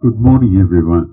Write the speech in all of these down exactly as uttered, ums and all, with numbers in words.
Good morning, everyone.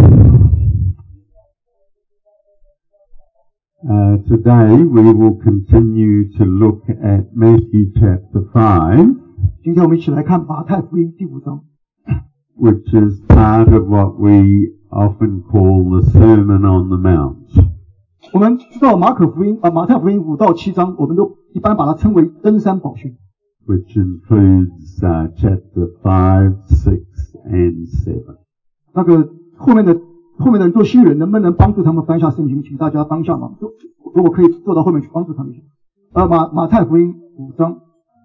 Uh, today we will continue to look at Matthew chapter five, 今天我们一起来看马太福音第五章， which is part of what we often call the Sermon on the Mount. 我们知道马可福音啊，马太福音五到七章，我们都一般把它称为登山宝训， which includes uh, chapter five, six, and seven. 那个后面的后面的人做新人，能不能帮助他们翻下圣经？请大家帮一下忙，如果可以坐到后面去帮助他们一下。呃，马马太福音五章。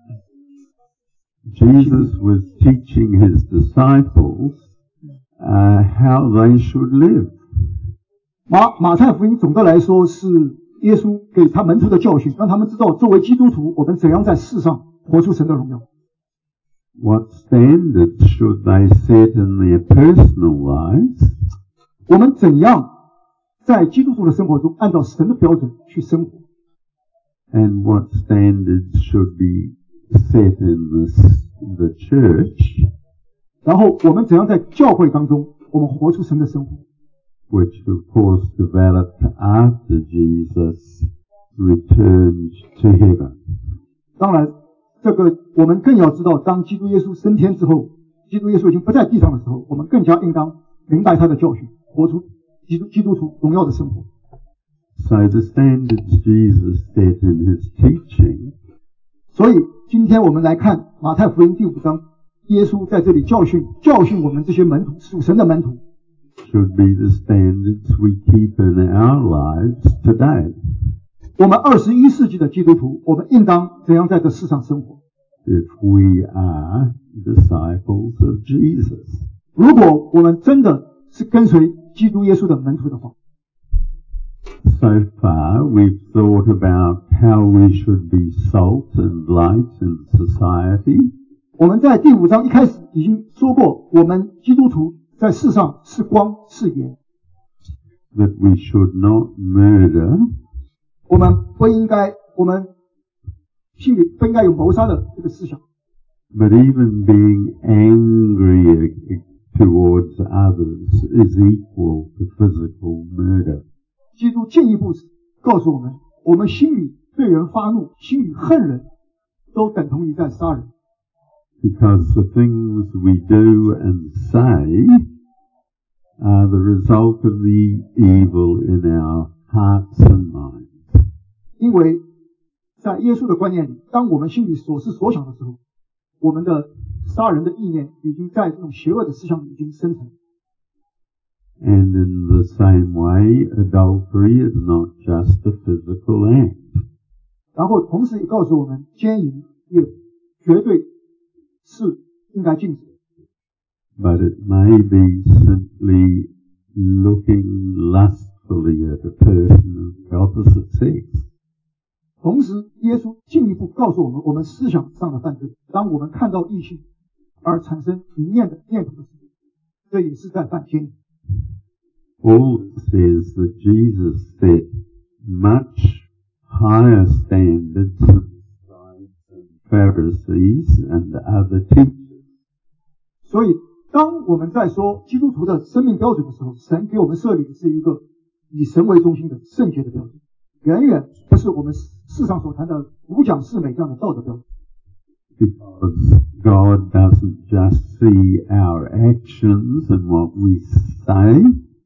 Jesus was teaching his disciples uh, how they should live. 马马太福音总的来说是耶稣给他门徒的教训，让他们知道作为基督徒，我们怎样在世上活出神的荣耀。 What standards should they set in their personal lives? 我们怎样在基督徒的生活中按照神的标准去生活？ And what standards should be set in the, the church, 然后我们怎样在教会当中，我们活出神的生活？ which of course developed after Jesus returned to heaven. 当然，这个我们更要知道，当基督耶稣升天之后，基督耶稣已经不在地上的时候，我们更加应当明白他的教训，活出基督基督徒荣耀的生活。 So the standards Jesus set in his teaching 所以今天我们来看马太福音第五章，耶稣在这里教训教训我们这些门徒，属神的门徒， should be the standards we keep in our lives today. 我们二十一世纪的基督徒，我们应当怎样在这世上生活？ If we are disciples of Jesus. 如果我们真的是跟随基督耶稣的门徒的话， So far, we've thought about how we should be salt and light in society. 我们在第五章一开始已经说过，我们基督徒在世上是光是盐， That we should not murder, 我们不应该，我们心里不应该有谋杀的这个思想。 but even being angry towards others is equal to physical murder. 基督进一步告诉我们，我们心里对人发怒，心里恨人，都等同于在杀人。 Because the things we do and say are the result of the evil in our hearts and minds. 因为在耶稣的观念里，当我们心里所思所想的时候，我们的杀人的意念已经在这种邪恶的思想里已经生成。 And in the same way, adultery is not just a physical act. 然后同时也告诉我们，奸淫也绝对是应该禁止的。 But it may be simply looking lustfully at a person of the opposite sex. 同时，耶稣进一步告诉我们，我们思想上的犯罪，当我们看到异性而产生淫念的念头的时候，这也是在犯奸淫。 All it says that Jesus set much higher standards than the scribes and Pharisees and other teachers. 所以，当我们在说基督徒的生命标准的时候，神给我们设立的是一个以神为中心的圣洁的标准，远远不是我们世上所谈的五讲四美这样的道德标准。 Because God doesn't just see our actions and what we say,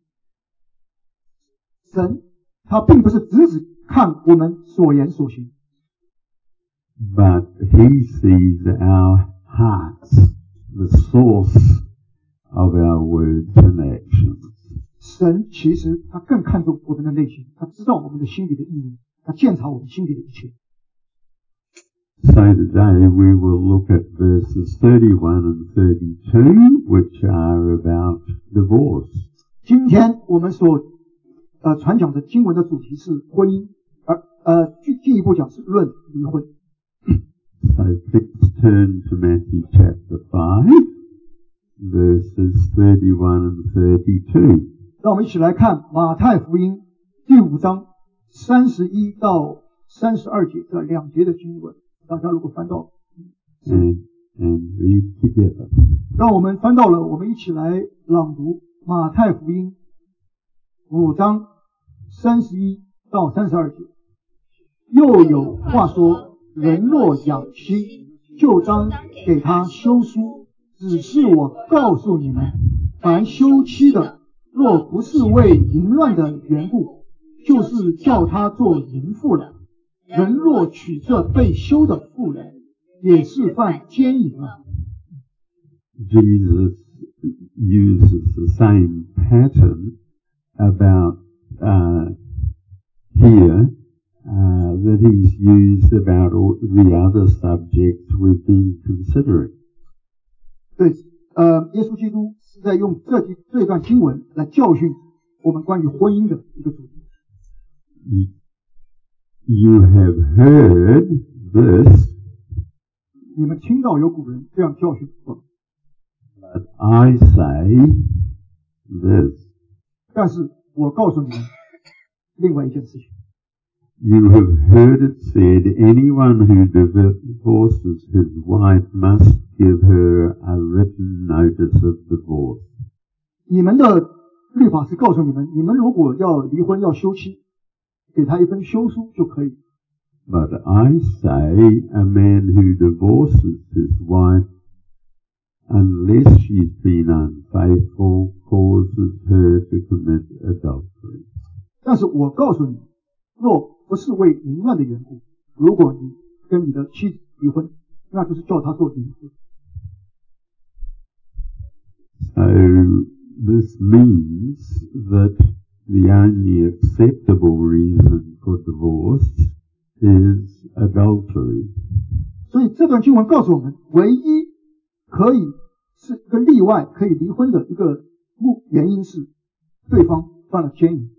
神他并不是只只看我们所言所行， but He sees our hearts, the source of our words and actions. 神其实他更看重我们的内心，他知道我们的心里的意念，他鉴察我们心里的一切。 So today we will look at verses thirty-one and thirty-two, which are about divorce. 今天我们所呃传讲的经文的主题是婚姻，而呃进进一步讲是论离婚。 So please turn to Matthew chapter five, verses thirty-one and thirty-two. 让我们一起来看马太福音第五章三十一到三十二节这两节的经文。大家如果翻到 And, and read together. 让我们翻到了，我们一起来朗读马太福音五章三十一到三十二节。又有话说，人若养妻，就当给他休书。只是我告诉你们，凡休妻的，若不是为淫乱的缘故，就是叫他做淫妇了。人若娶这被休的妇人，也是犯奸淫了。 Jesus uses the same pattern about uh, here uh, that he's used about all the other subjects we've been considering. 对，呃，耶稣基督是在用这这段经文来教训我们关于婚姻的一个主题。 You have heard this. 你们听到有古人这样教训过。 But I say this. 但是我告诉你们另外一件事情。 You have heard it said, anyone who divorces his wife must give her a written notice of divorce. 你们的律法是告诉你们，你们如果要离婚要休妻，给他一份休书就可以。 But I say, a man who divorces his wife, unless she's been unfaithful, causes her to commit adultery. 但是我告诉你，若不是为淫乱的缘故，如果你跟你的妻子离婚，那就是叫她做淫妇。 So this means that the only acceptable reason for divorce is adultery. 所以这段经文告诉我们，唯一可以是一个例外可以离婚的一个原因是对方犯了奸淫。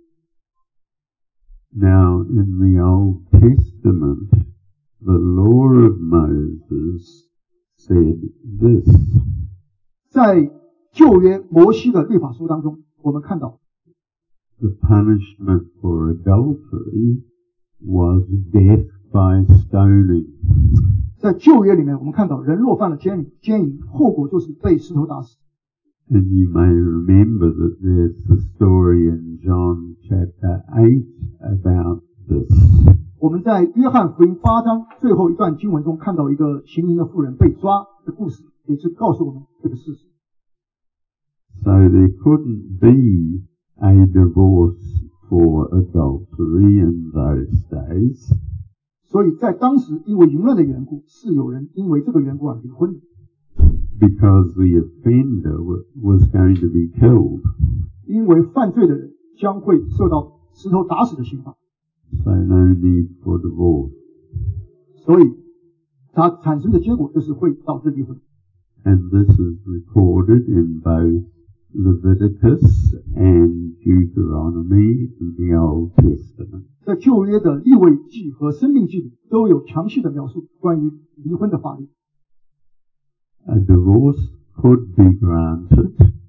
Now, in the Old Testament, the law of Moses said this. 在旧约摩西的律法书当中，我们看到 the punishment for adultery was death by stoning. 在旧约里面，我们看到人若犯了奸淫，奸淫后果就是被石头打死。 And you may remember that there's the story in John chapter eight about this. 我们在约翰福音八章最后一段经文中看到一个行淫的妇人被抓的故事，也是告诉我们这个事实。 So there couldn't be a divorce for adultery in those days. 所以在当时因为淫乱的缘故，是有人因为这个缘故而离婚的。 Because the offender was going to be killed. 因为犯罪的人将会受到石头打死的刑罚。 So no need for divorce. 所以它产生的结果就是会导致离婚。 And this is recorded in both Leviticus and Deuteronomy in the Old Testament. 在旧约的利未记和申命记里都有详细的描述关于离婚的法律。 A divorce could be granted,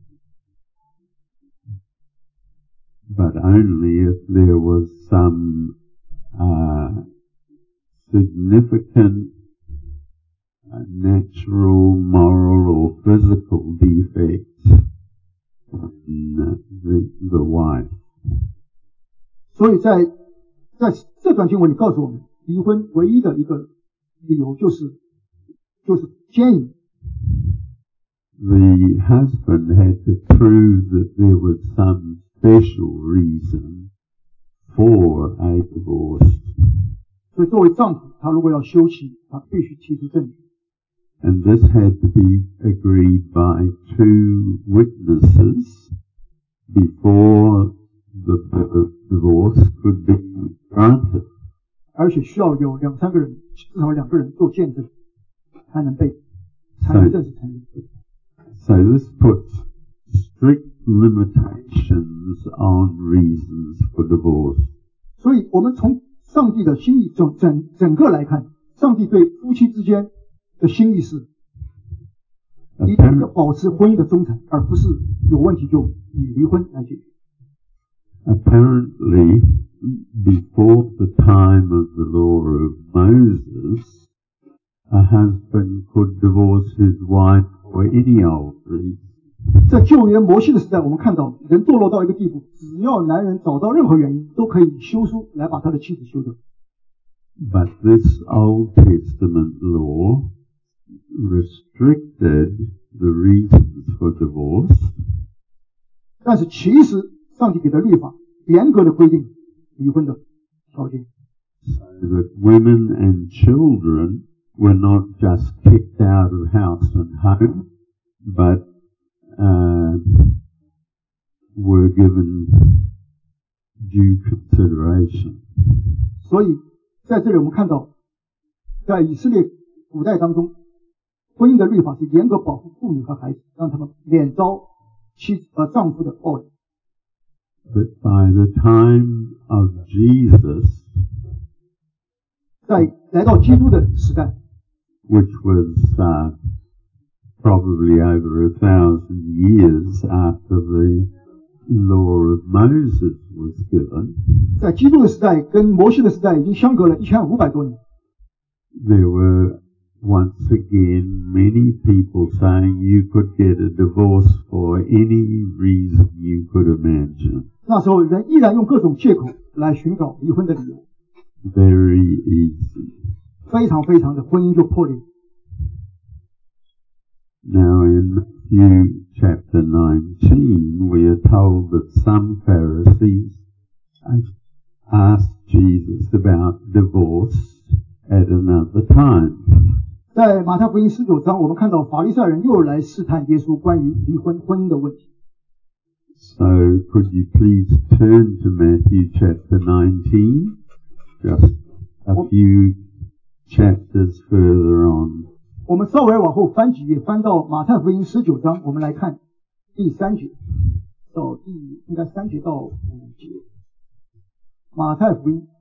but only if there was some uh, significant uh, natural, moral, or physical defect in the, the wife. 所以在在这段经文里告诉我们，离婚唯一的一个理由就是就是奸淫。 The husband had to prove that there was some special reason for a divorce. 所以作为丈夫，他如果要休妻，他必须提出证据。 And this had to be agreed by two witnesses before the, the divorce could be granted. 而且需要有两三个人，至少两个人做见证，才能被才能正式成立。 So this puts strict limitations on reasons for divorce. 所以我们从上帝的心意整整整个来看，上帝对夫妻之间的心意是一定要保持婚姻的忠诚，而不是有问题就以离婚来解决。 Apparently, before the time of the law of Moses, a husband could divorce his wife for any old reason. 在旧约摩西的时代，我们看到人堕落到一个地步，只要男人找到任何原因，都可以休书来把他的妻子休掉。 But this Old Testament law restricted the reasons for divorce. 但是其实上帝给的律法严格的规定离婚的条件。 So that women and children were not just kicked out of house and home, but uh, were given due consideration. 所以在这里我们看到，在以色列古代当中，婚姻的律法是严格保护妇女和孩子，让他们免遭妻子和丈夫的暴力。 But by the time of Jesus, 在来到基督的时代 which was uh, probably over a thousand years after the law of Moses was given, 在基督的时代跟摩西的时代已经相隔了一千五百多年。 there were once again many people saying you could get a divorce for any reason you could imagine. 那时候人依然用各种借口来寻找离婚的理由， Very easy. 非常非常的婚姻就破裂。 Now in Matthew chapter nineteen, we are told that some Pharisees asked Jesus about divorce at another time. 在马太福音十九章，我们看到法利赛人又来试探耶稣关于离婚婚姻的问题。 So could you please turn to Matthew chapter nineteen, just a few chapters further on. 我们稍微往后翻几页，翻到马太福音十九章，我们来看第三节到第应该三节到五节。马太福音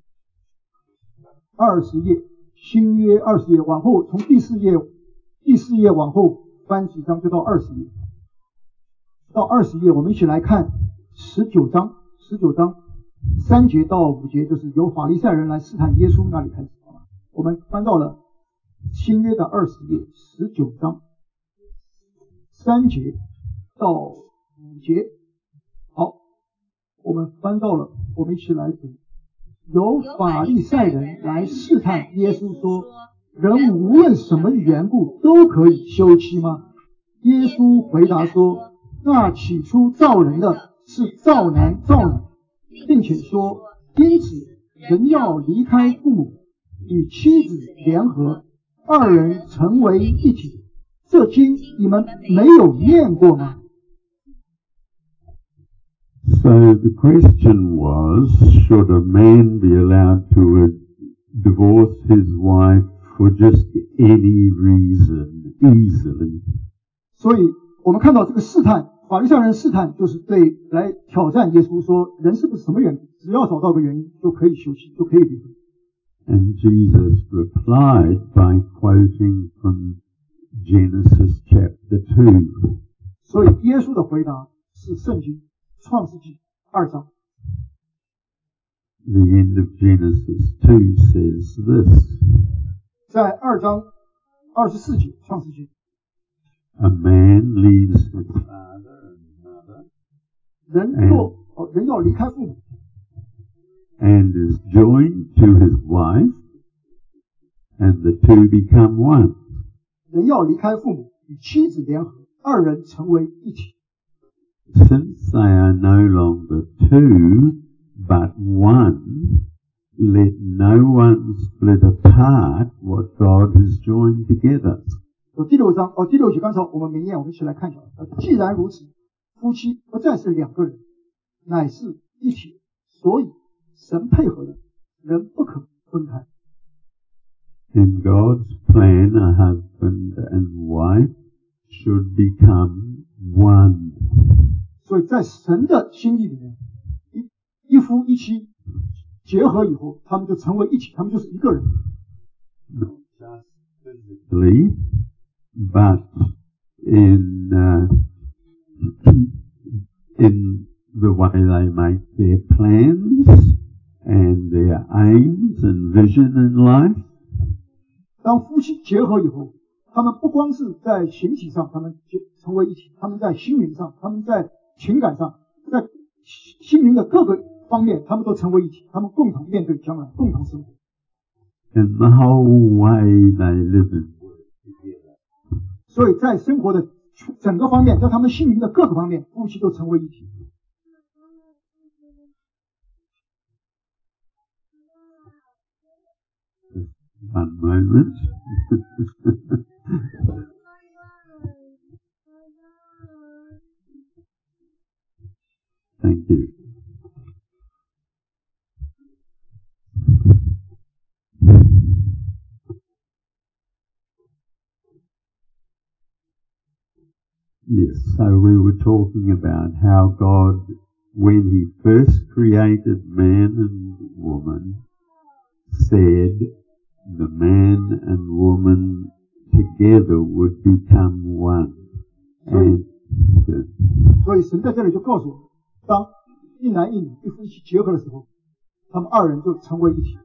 二十页，新约二十页，往后从第四页第四页往后翻几章就到二十页。到二十页，我们一起来看十九章，十九章三节到五节，就是由法利赛人来试探耶稣那里开始。我们翻到了新约的二十页，十九章三节到五节。好，我们翻到了，我们一起来读。由法利赛人来试探耶稣说，人无论什么缘故都可以休妻吗？耶稣回答说，那起初造人的是造男造女，并且说，因此人要离开父母，与妻子联合，二人成为一体。这经你们没有念过吗？ So the question was, should a man be allowed to divorce his wife for just any reason, easily? 所以我们看到这个试探，法利赛人试探就是对来挑战耶稣说，人是不是什么原因，只要找到个原因就可以休妻，就可以离婚。 And Jesus replied by quoting from Genesis chapter two. 所以耶稣的回答是圣经创世纪二章。 The end of Genesis two says this. 在二章二十四节，创世纪， A man leaves his father and mother 人若哦人要离开父母， and is joined to his wife, and the two become one. 人要离开父母，与妻子联合，二人成为一体。 Since they are no longer two, but one, let no one split apart what God has joined together. 有第六章哦，第六节刚才我们没念，我们一起来看一下。既然如此，夫妻不再是两个人，乃是一体。所以神配合的，人不可分开。 In God's plan, a husband and wife should become one. 所以在神的心意里面，一一夫一妻结合以后，他们就成为一体，他们就是一个人。 Not just physically, but in uh, in the way they make their plans and their aims and vision in life. 当夫妻结合以后， 他们不光是在形体上，他们成为一体，他们在心灵上，他们在情感上，在心灵的各个方面，他们都成为一体，他们共同面对将来，共同生活。 And the whole way they live and work together. 所以在生活的整个方面，在他们心灵的各个方面，夫妻都成为一体。 One moment. Thank you. Yes, so we were talking about how God, when He first created man and woman, said the man and woman together would become one. And 所以神在这里就告诉我们，当一男一女一夫一妻结合的时候，他们二人就成为一体。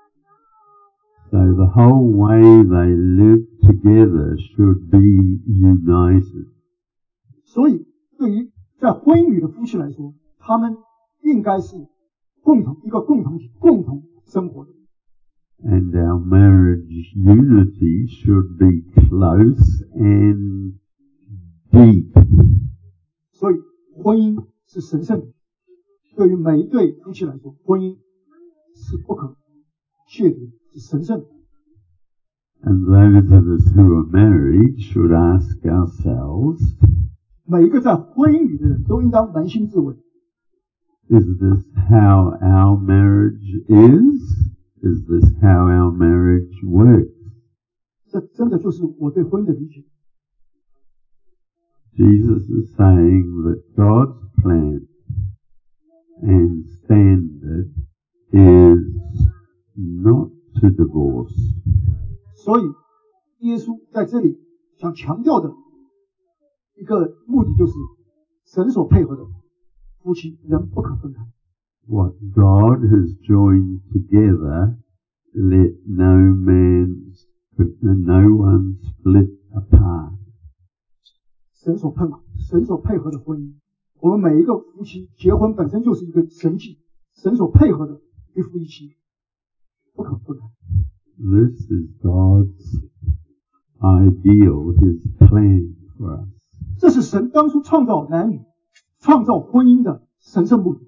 So the whole way they live together should be united. 所以对于在婚姻里的夫妻来说，他们应该是共同一个共同体，共同生活的。 And our marriage unity should be close and deep. 所以婚姻是神圣的，对于每一对夫妻来说，婚姻是不可亵渎，是神圣的。 And those of us who are married should ask ourselves, 每一个在婚姻里的人都应当扪心自问 is this how our marriage is? Is this how our marriage works? 这真的就是我对婚姻的理解。 Jesus is saying that God's plan and standard is not to divorce. 所以耶稣在这里想强调的一个目的就是神所配合的夫妻人不可分开。 What God has joined together, let no man, no one split apart. 神所配神所配合的婚姻，我们每一个夫妻结婚本身就是一个神迹，神所配合的一夫一妻不可分开。 This is God's ideal, His plan for us. 这是神当初创造男女、创造婚姻的神圣目的。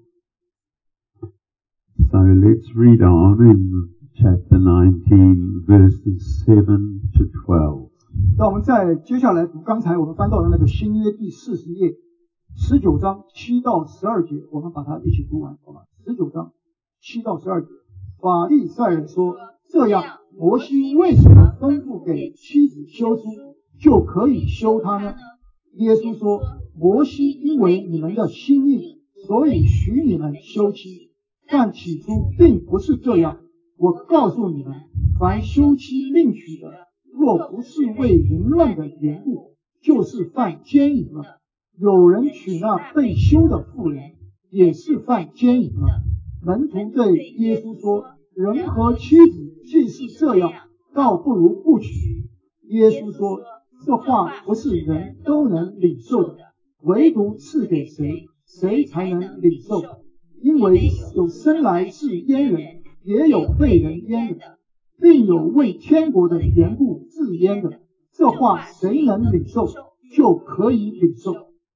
So let's read on in chapter nineteen, verses seven to twelve. 那我们再接下来读刚才我们翻到的那个新约第四十页十九章七到十二节，我们把它一起读完，好吧？十九章七到十二节，法利赛人说：这样，摩西为什么吩咐给妻子休书，就可以休她呢？耶稣说：摩西因为你们的心硬，所以许你们休妻，但起初并不是这样。我告诉你们，凡休妻另娶的，若不是为淫乱的缘故，就是犯奸淫了。有人娶那被休的妇人，也是犯奸淫了。门徒对耶稣说：人和妻子既是这样，倒不如不娶。耶稣说：这话不是人都能领受的，唯独赐给谁，谁才能领受。因为有生来是阉人，也有被人阉的，并有为天国的缘故自阉的。这话谁能领受，就可以领受。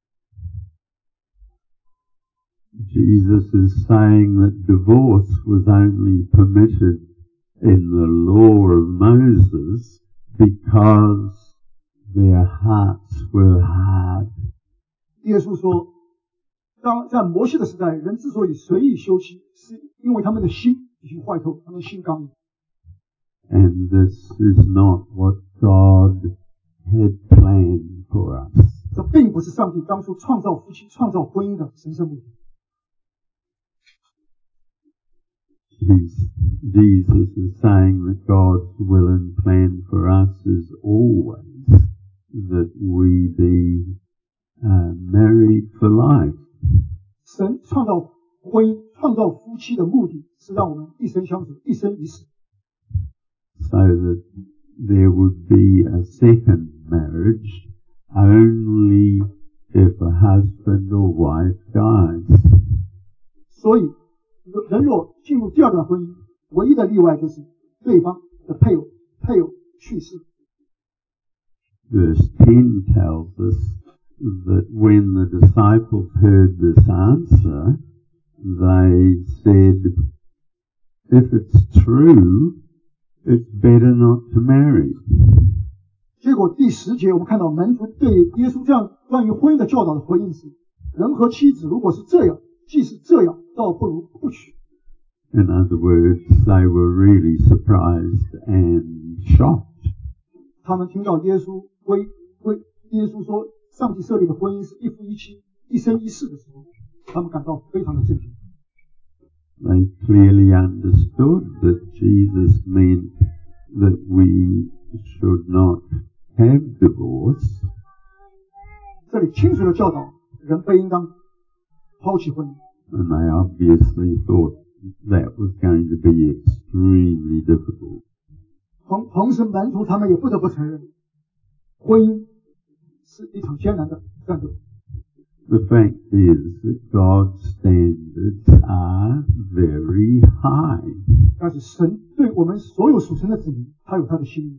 Jesus is saying that divorce was only permitted in the law of Moses because their hearts were hard. 耶稣说，当在摩西的时代，人之所以随意休妻，是因为他们的心已经坏透，他们心刚硬。 And this is not what God had planned for us. 这并不是上帝当初创造夫妻、创造婚姻的神圣目的。 He's, Jesus is saying that God's will and plan for us is always that we be uh, married for life. 神创造婚姻、创造夫妻的目的是让我们一生相处，一生一世。 So that there would be a second marriage only if a husband or wife dies. 所以人若进入第二段婚姻，唯一的例外就是对方的配偶配偶去世。 Verse ten tells us that when the disciples heard this answer, they said, if it's true, it's better not to marry. 结果第十节我们看到门徒对耶稣这样关于婚姻的教导的回应是：人和妻子如果是这样，既是这样，倒不如不娶。 In other words, they were really surprised and shocked. 他们听到耶稣归归耶稣说上帝设立的婚姻是一夫一妻，一生一世的时候，他们感到非常的震惊。 They clearly understood that Jesus meant that we should not have divorce. 这里清楚的教导人不应当抛弃婚姻。 And they obviously thought that was going to be extremely difficult. 同同时门徒他们也不得不承认，婚姻是一场艰难的战斗。 The fact is that God's standards are very high. 但是神对我们所有属神的子民，他有他的心意。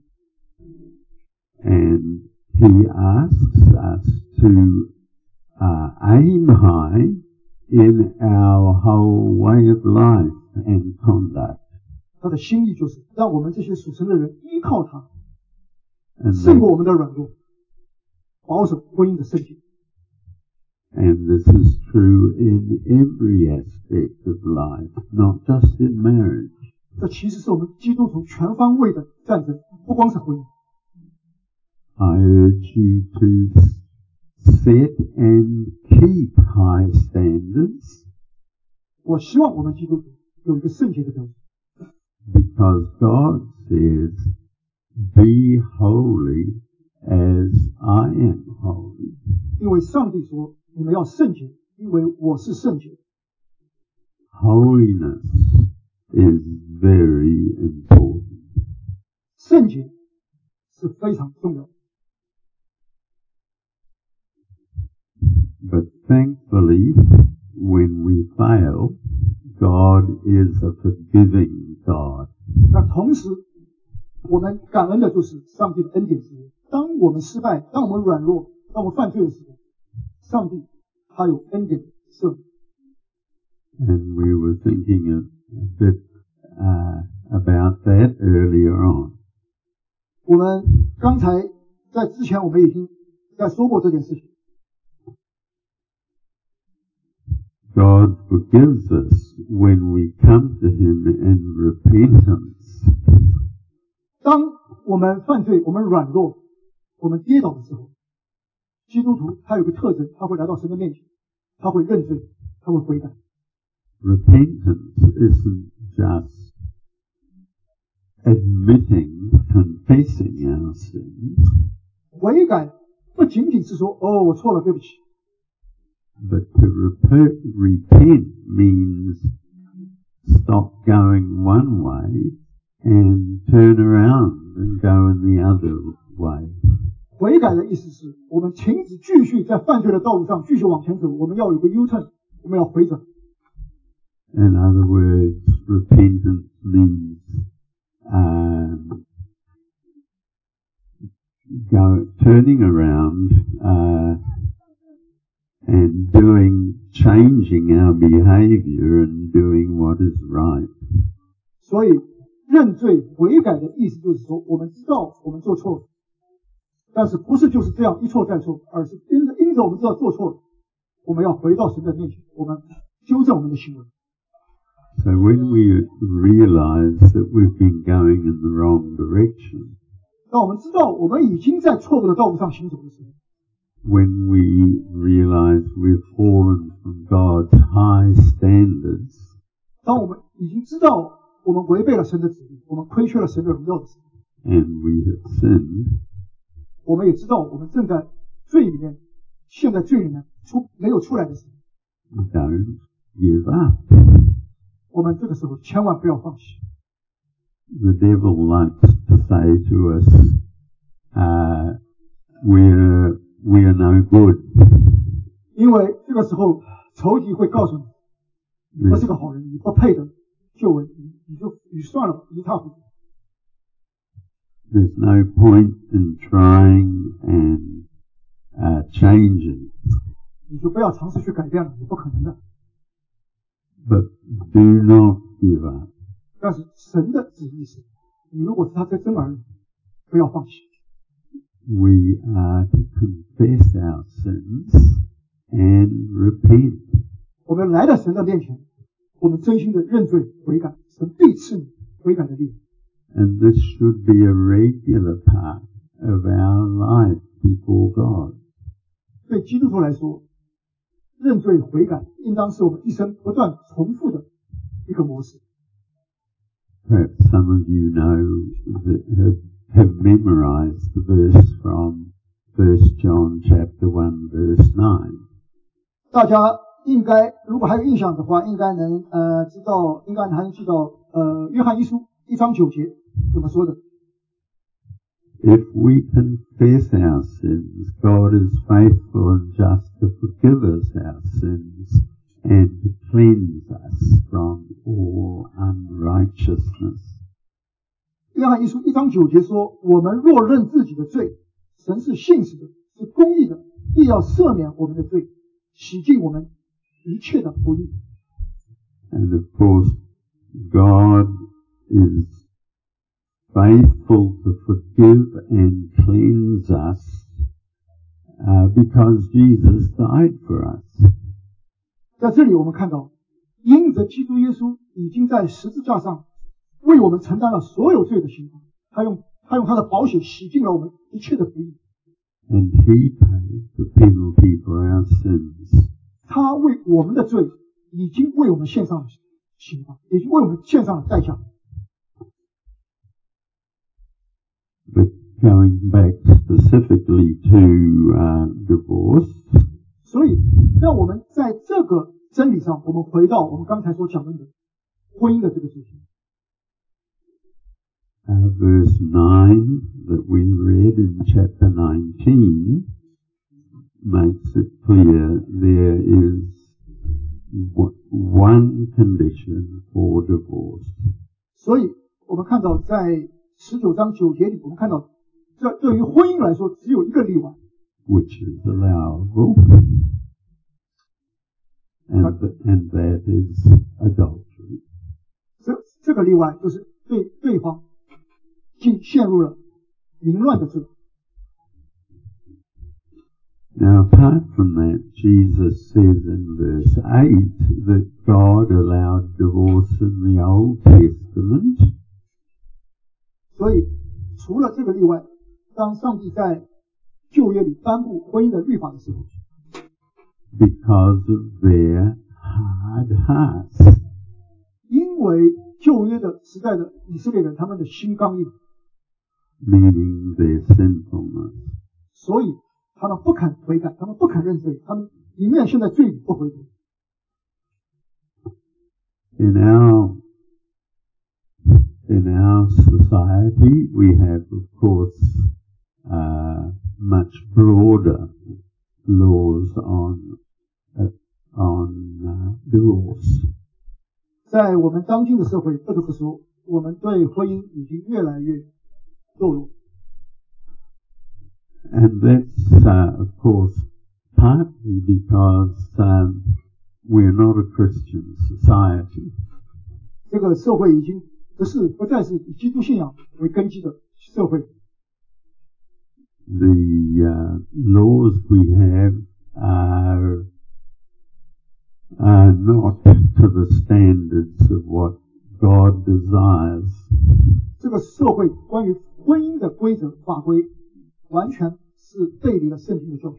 And He asks us to uh, aim high in our whole way of life and conduct. 他的心意就是让我们这些属神的人依靠他， And 胜过 that, 我们的软弱，保守婚姻的圣洁。 and this is true in every aspect of life, not just in marriage. 这其实是我们基督徒全方位的战争，不光是婚姻。 I urge you to set and keep high standards, 我希望我们基督徒有一个圣洁的标准， because God says, be holy as I am holy. 因为上帝说你们要圣洁，因为我是圣洁。 Holiness is very important. 圣洁是非常重要的。 But thankfully, when we fail, God is a forgiving God. 那同时，我们感恩的就是上帝的恩典之约。当我们失败，当我们软弱，当我们犯罪的时候，上帝他有恩典赦免。 And we were thinking a, a bit uh, about that earlier on. 我们刚才在之前我们已经在说过这件事情。 God forgives us when we come to Him in repentance. 当我们犯罪，我们软弱，我们跌倒的时候，基督徒他有个特征，他会来到神的面前，他会认罪，他会悔改。 Repentance isn't just admitting, confessing our sins, 悔改不仅仅是说哦我错了，对不起， but to rep- repent means stop going one way and turn around and go in the other way. 悔改的意思是我们停止继续在犯罪的道路上继续往前走，我们要有个 U turn， 我们要回转。 In other words, repentance means um, go, turning around uh, and doing, changing our behavior and doing what is right. 所以认罪悔改的意思就是说，我们知道我们做错了，但是不是就是这样一错再错，而是因着因着我们知道做错了，我们要回到神的面前，我们纠正我们的行为。 So when we realize that we've been going in the wrong direction, 当我们知道我们已经在错误的道路上行走的时候， when we realize we've fallen from God's high standards, 当我们已经知道我们违背了神的旨意，我们亏缺了神的荣耀的时候， and we have sinned, 我们也知道我们正在罪里面，陷在罪里面出没有出来的时候， don't give up. 我们这个时候千万不要放弃。 the devil likes to say to us, uh, we're, we're no good. 因为这个时候仇敌会告诉你，你不是个好人，你不配的救恩，你你就你算了吧，一塌糊涂。 There's no point in trying and uh, changing. 你就不要尝试去改变了，你不可能的。 But do not give up. 但是神的旨意是，你如果是他的真儿女，不要放弃。 We are to confess our sins and repent. 我们来到神的面前，我们真心的认罪悔改，神必赐你悔改的力。 And this should be a regular part of our life before God. 对基督徒来说，认罪悔改应当是我们一生不断重复的一个模式。 Perhaps some of you know that have, have memorized the verse from First John chapter one verse nine. 大家应该如果还有印象的话，应该能呃知道，应该还能记到呃约翰一书一章九节怎么说的。 If we confess our sins, God is faithful and just to forgive us our sins and to cleanse us from all unrighteousness. 约翰一书一章九节说，我们若认自己的罪，神是信实的，是公义的，必要赦免我们的罪，洗净我们一切的不义。 And of course, God is faithful to forgive and cleanse us uh, because Jesus died for us. 在这里我们看到，因着基督耶稣已经在十字架上为我们承担了所有罪的刑罚，他用他用他的宝血洗净了我们一切的不义。 And He paid the penalty for our sins. 他为我们的罪已经为我们献上了刑罚，已经为我们献上了代价。 But going back specifically to uh, divorce, 所以让我们在这个真理上，我们回到我们刚才所讲论的婚姻的这个主题。 uh, verse nine that we read in chapter nineteen makes it clear there is one condition for divorce. 所以我们看到在十九章九节里，我们看到这对于婚姻来说只有一个例外， which is allowable, and, th- and that is adultery. 这这个例外就是对对方竟陷入了淫乱的罪。 Now, apart from that, Jesus says in verse eight that God allowed divorce in the Old Testament. 所以除了这个例外，当上帝在旧约里颁布婚姻的律法的时候， because of their hard hearts. 因为旧约的时代的以色列人他们的心刚硬， meaning their sinfulness. 所以他们不肯悔改，他们不肯认罪，他们宁愿陷在罪里不回头。 In our in our society, we have, of course, uh, much broader laws on uh, on uh, divorce. 在我们当今的社会，不得不说，我们对婚姻已经越来越堕落。 And that's, uh, of course, partly because um, we're not a Christian society. 这个社会已经不是不再是以基督信仰为根基的社会。 The uh, laws we have are, are not to the standards of what God desires. 这个社会关于婚姻的规则法规，完全是背离了圣经的教训。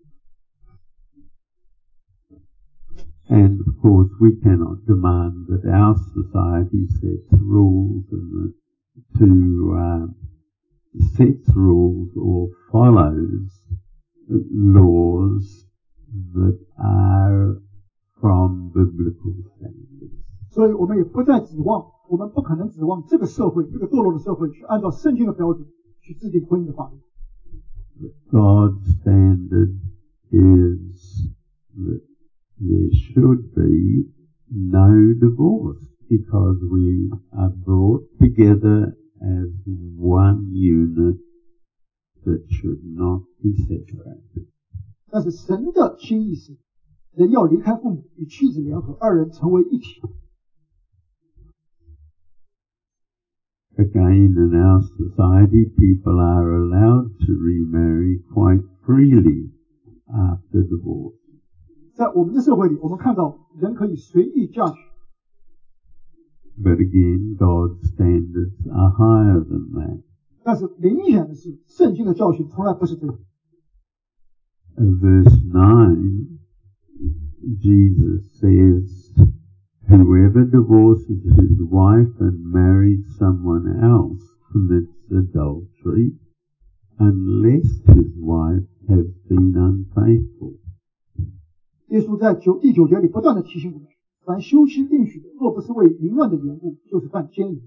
And of course, we cannot demand that our society sets rules and that to uh, sets rules or follows laws that are from biblical standards. 所以我们也不再指望我们不可能指望这个社会，这个堕落的社会去按照圣经的标准去制定婚姻的法律。 God's standard is that there should be no divorce because we are brought together as one unit that should not be separated. 但是神的心意是，人要离开父母，与妻子联合，二人成为一体。 Again, in our society, people are allowed to remarry quite freely after divorce. 在我们的社会里，我们看到人可以随意嫁娶。 But again, God's standards are higher than that. 但是明显的是，圣经的教训从来不是这样。 Verse nine, Jesus says, whoever divorces his wife and marries someone else commits adultery unless his wife has been unfaithful. 耶稣在九第九节里不断的提醒我们，凡休妻另娶的，若不是为淫乱的缘故，就是犯奸淫。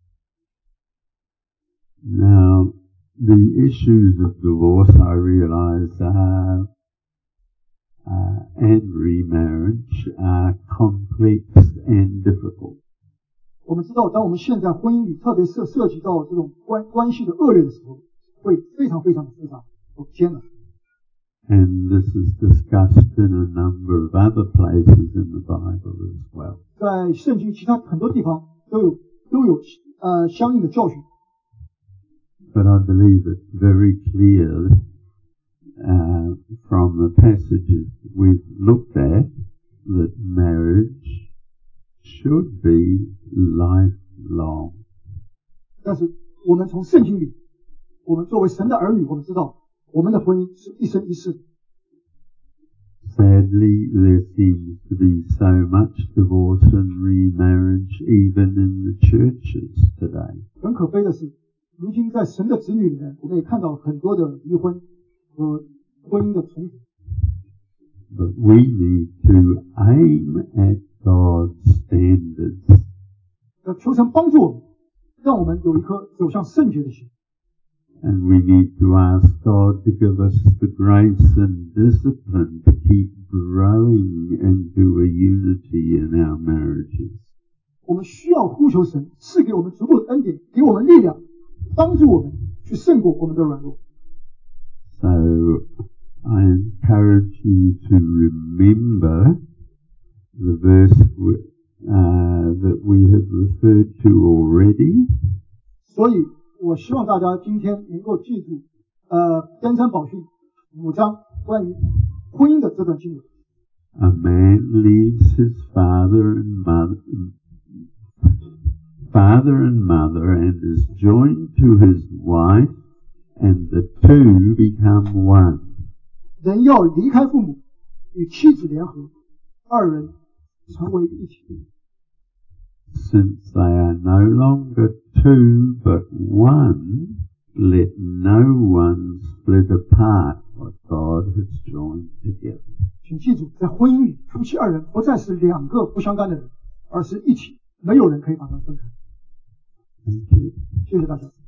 Now, the issues of divorce, I realize, are, uh, and remarriage are complex and difficult. 我们知道，当我们现在婚姻里，特别是涉及到这种关关系的恶劣的时候，会非常非常的复杂和艰难。 And this is discussed in a number of other places in the Bible as well. 在圣经其他很多地方都有都有呃相应的教训。 But I believe it's very clear uh, from the passages we've looked at that marriage should be lifelong. 但是我们从圣经里，我们作为神的儿女，我们知道我们的婚姻是一生一世的。 Sadly, there seems to be so much divorce and remarriage even in the churches today. 很可悲的是，如今在神的子女里面，我们也看到很多的离婚和婚姻的重组。 But we need to aim at God's standards. 要求神帮助我们，让我们有一颗走向圣洁的心。 And we need to ask God to give us the grace and discipline to keep growing into a unity in our marriages. 我们需要呼求神赐给我们足够的恩典，给我们力量，帮助我们去胜过我们的软弱。 So I encourage you to remember the verse uh, that we have referred to already. 所以我希望大家今天能够记住，呃，登山宝训五章关于婚姻的这段经文。 A man leaves his father and mother, father and mother, and is joined to his wife, and the two become one. 人要离开父母，与妻子联合，二人成为一体。 Since they are no longer two but one, let no one split apart what God has joined together. 请记住，在婚姻里，夫妻二人不再是两个不相干的人，而是一体，没有人可以把他们分开。 Thank you. 谢谢大家。